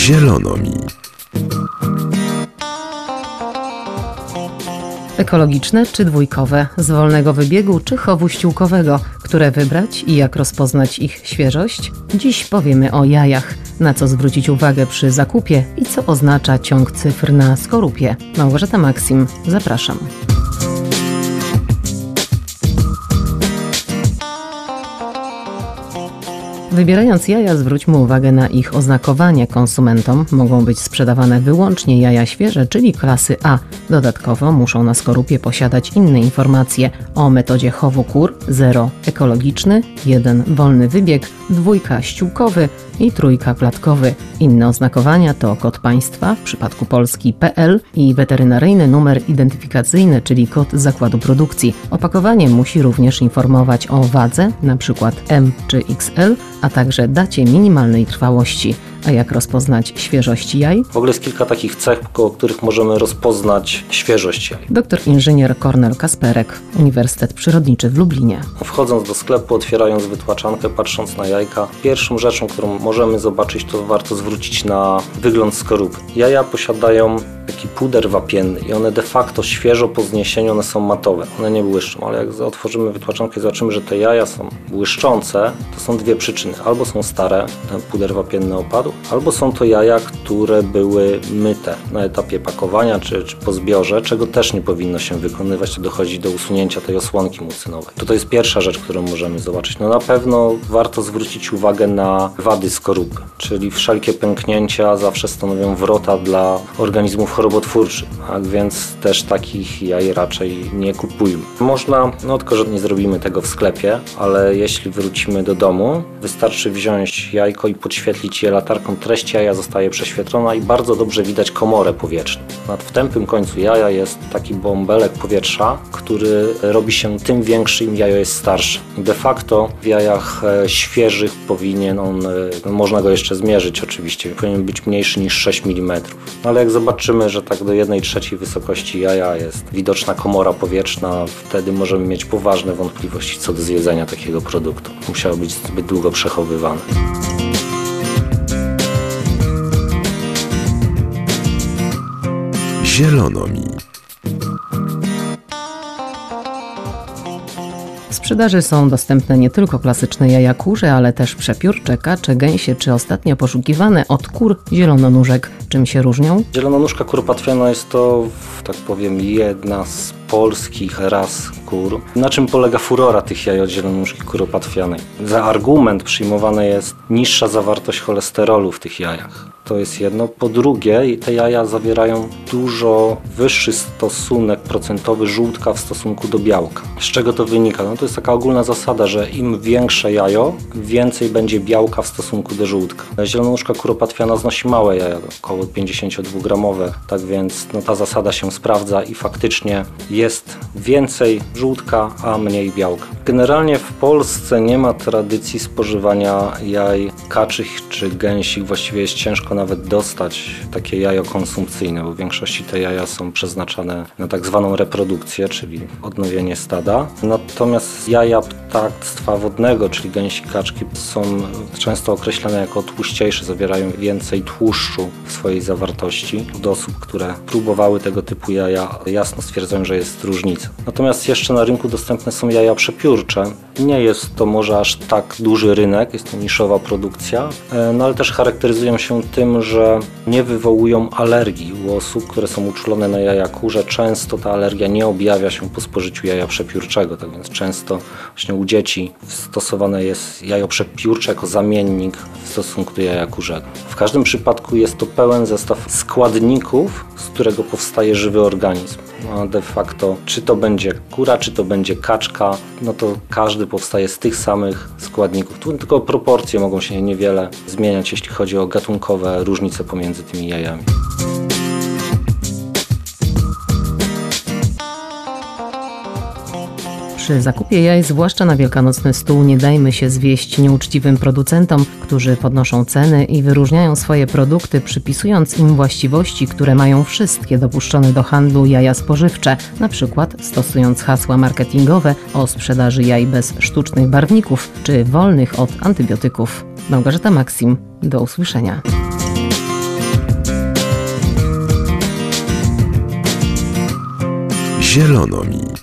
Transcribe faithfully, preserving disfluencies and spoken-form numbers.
Zielono mi. Ekologiczne czy dwójkowe, z wolnego wybiegu czy chowu ściółkowego, które wybrać i jak rozpoznać ich świeżość? Dziś powiemy o jajach, na co zwrócić uwagę przy zakupie i co oznacza ciąg cyfr na skorupie. Małgorzata Maksim, zapraszam. Wybierając jaja, zwróćmy uwagę na ich oznakowanie. Konsumentom mogą być sprzedawane wyłącznie jaja świeże, czyli klasy A. Dodatkowo muszą na skorupie posiadać inne informacje o metodzie chowu kur: zero ekologiczny, jeden wolny wybieg, dwójka ściółkowy i trójka klatkowy. Inne oznakowania to kod państwa, w przypadku Polski P L, i weterynaryjny numer identyfikacyjny, czyli kod zakładu produkcji. Opakowanie musi również informować o wadze, np. M czy X L, a także dacie minimalnej trwałości. A jak rozpoznać świeżość jaj? W ogóle jest kilka takich cech, koło których możemy rozpoznać świeżość jaj. Doktor inżynier Kornel Kasperek, Uniwersytet Przyrodniczy w Lublinie. Wchodząc do sklepu, otwierając wytłaczankę, patrząc na jajka, pierwszą rzeczą, którą możemy zobaczyć, to warto zwrócić na wygląd skorupy. Jaja posiadają taki puder wapienny i one de facto świeżo po zniesieniu one są matowe. One nie błyszczą, ale jak otworzymy wytłaczankę i zobaczymy, że te jaja są błyszczące, to są dwie przyczyny. Albo są stare, ten puder wapienny opadł, albo są to jaja, które były myte na etapie pakowania czy, czy po zbiorze, czego też nie powinno się wykonywać, to dochodzi do usunięcia tej osłonki mucynowej. To, to jest pierwsza rzecz, którą możemy zobaczyć. No na pewno warto zwrócić uwagę na wady skorupy, czyli wszelkie pęknięcia zawsze stanowią wrota dla organizmów chorobotwórczych, tak więc też takich jaj raczej nie kupujmy. Można, no tylko że nie zrobimy tego w sklepie, ale jeśli wrócimy do domu, wystarczy wziąć jajko i podświetlić je latarką. Treść jaja zostaje prześwietlona i bardzo dobrze widać komorę powietrzną. Nad w tępym końcu jaja jest taki bąbelek powietrza, który robi się tym większy, im jajo jest starsze. De facto w jajach świeżych powinien on, no można go jeszcze zmierzyć oczywiście, powinien być mniejszy niż sześć milimetrów. Ale jak zobaczymy, że tak do jednej trzeciej wysokości jaja jest widoczna komora powietrzna, wtedy możemy mieć poważne wątpliwości co do zjedzenia takiego produktu. Musiało być zbyt długo przechowywane. Zielono mi. W sprzedaży są dostępne nie tylko klasyczne jaja kurze, ale też przepiórcze, kacze, gęsie czy ostatnio poszukiwane od kur zielononóżek. Czym się różnią? Zielononóżka kuropatwiana jest to, tak powiem, jedna z polskich ras kur. Na czym polega furora tych jaj od zielononóżki kuropatwianej? Za argument przyjmowana jest niższa zawartość cholesterolu w tych jajach. To jest jedno. Po drugie, te jaja zawierają dużo wyższy stosunek procentowy żółtka w stosunku do białka. Z czego to wynika? No to jest taka ogólna zasada, że im większe jajo, więcej będzie białka w stosunku do żółtka. Zielononóżka kuropatwiana znosi małe jaja, około pięćdziesięciodwugramowe, tak więc no, ta zasada się sprawdza i faktycznie jest więcej żółtka, a mniej białka. Generalnie w Polsce nie ma tradycji spożywania jaj kaczych czy gęsich. Właściwie jest ciężko nawet dostać takie jajo konsumpcyjne, bo w większości te jaja są przeznaczane na tak zwaną reprodukcję, czyli odnowienie stada. Natomiast jaja ptactwa wodnego, czyli gęsi, kaczki, są często określane jako tłuściejsze, zawierają więcej tłuszczu w swojej zawartości. Do osób, które próbowały tego typu jaja, jasno stwierdzają, że jest różnica. Natomiast jeszcze na rynku dostępne są jaja przepiórcze. Nie jest to może aż tak duży rynek, jest to niszowa produkcja, no ale też charakteryzują się tym, że nie wywołują alergii u osób, które są uczulone na jaja kurze. Często ta alergia nie objawia się po spożyciu jaja przepiórczego, tak więc często właśnie u dzieci stosowane jest jajo przepiórcze jako zamiennik w stosunku do jaja kurzego. W każdym przypadku jest to pełen zestaw składników, z którego powstaje żywy organizm. No de facto, czy to będzie kura, czy to będzie kaczka, no to każdy powstaje z tych samych składników. Tu tylko proporcje mogą się niewiele zmieniać, jeśli chodzi o gatunkowe różnice pomiędzy tymi jajami. Przy zakupie jaj, zwłaszcza na wielkanocny stół, nie dajmy się zwieść nieuczciwym producentom, którzy podnoszą ceny i wyróżniają swoje produkty, przypisując im właściwości, które mają wszystkie dopuszczone do handlu jaja spożywcze, na przykład stosując hasła marketingowe o sprzedaży jaj bez sztucznych barwników czy wolnych od antybiotyków. Małgorzata Maksim, do usłyszenia. Zielono mi.